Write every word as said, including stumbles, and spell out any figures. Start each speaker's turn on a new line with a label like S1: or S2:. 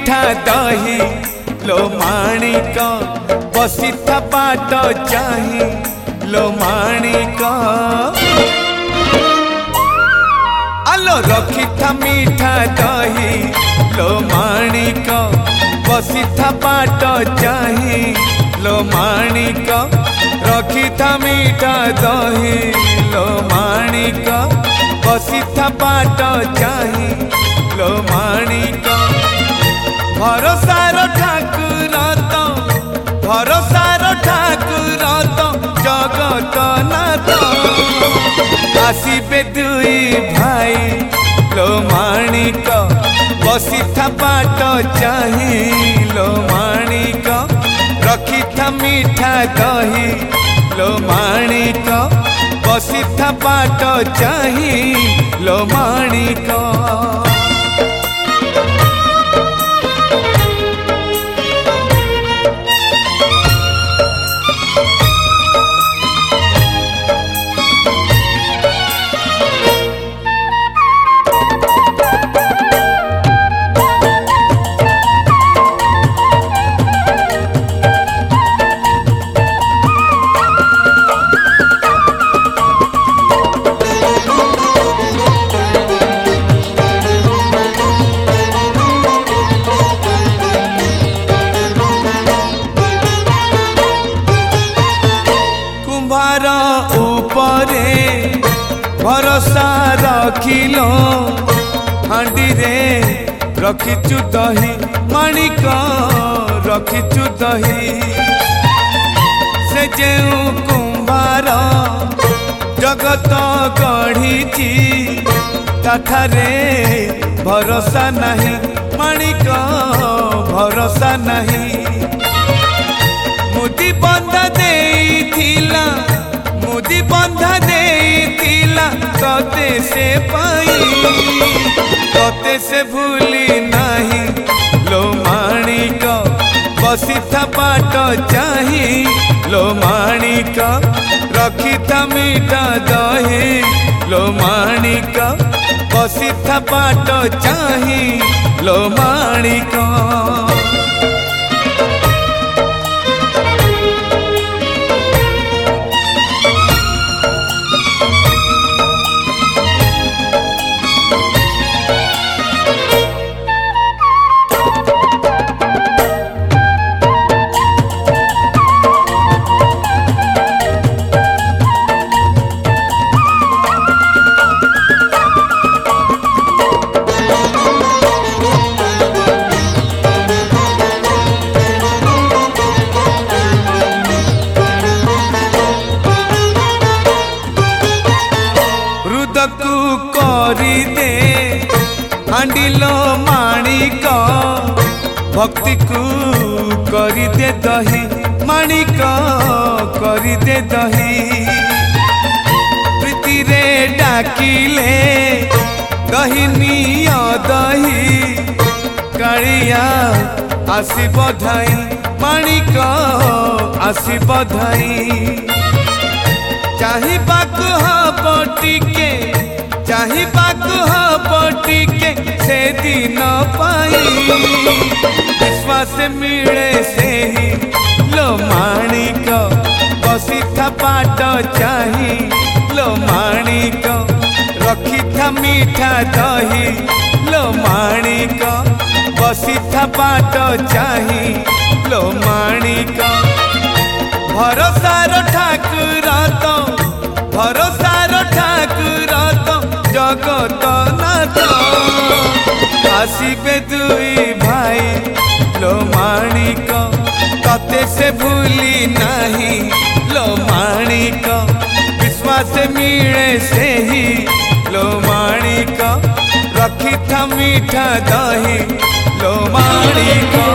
S1: मीठा दही लो माणिक बसी था बाट चाही लो माणिक आलो रखी था मीठा दही लो माणिक बसी था बाट चाही लो माणिक रखी था मीठा दही लो माणिक बसी था बाट चाही लो माणिक भरोसार ठाकुर तो भरोसार ठाकुर तो जगत नाथ आसीबे दुई भाई लो माणिक बसी था बाट चाही लो माणिक रखी था मीठा दही लो माणिक बसी था बाट चाही लो माणिक उपरे भरोसा रखिलो हांडी रे रखिचु दही माणिक रखिचु दही से जेउ कुंभार जगत गढ़ी ताठारे भरोसा नहीं माणिक भरोसा नहीं मुदी बंधा देइथिला मुदी बंधा देइथिला तते से पाई तते से भूली नहीं लो माणिक बसी था बाट चाही लो माणिक रखी था मीठा दही लो माणिक बसी था बाट चाही लो माणिक करी दे हांडिलो माणिक भक्ति को करी दे दही माणिक करी दे दही प्रीति रे डाकिले दही निया दही कालिया आसी बधाई माणिक आसी बधाई चाही बाक पटिके चाही बाक पटिके से दिन पाई विश्वास मिले से ही लो माणिक बसी था बाट चाही लो माणिक रखी था मीठा दही लो माणिक बसी था बाट चाही लो माणिक भरोसार ठाकुर तो भरोसार ठाकुर तो जगत नाथ आसीबे दुई भाई लो माणिक तते से भूली नहीं लो माणिक विश्वास मिले से ही लो माणिक रखी था मीठा दही लो माणिक।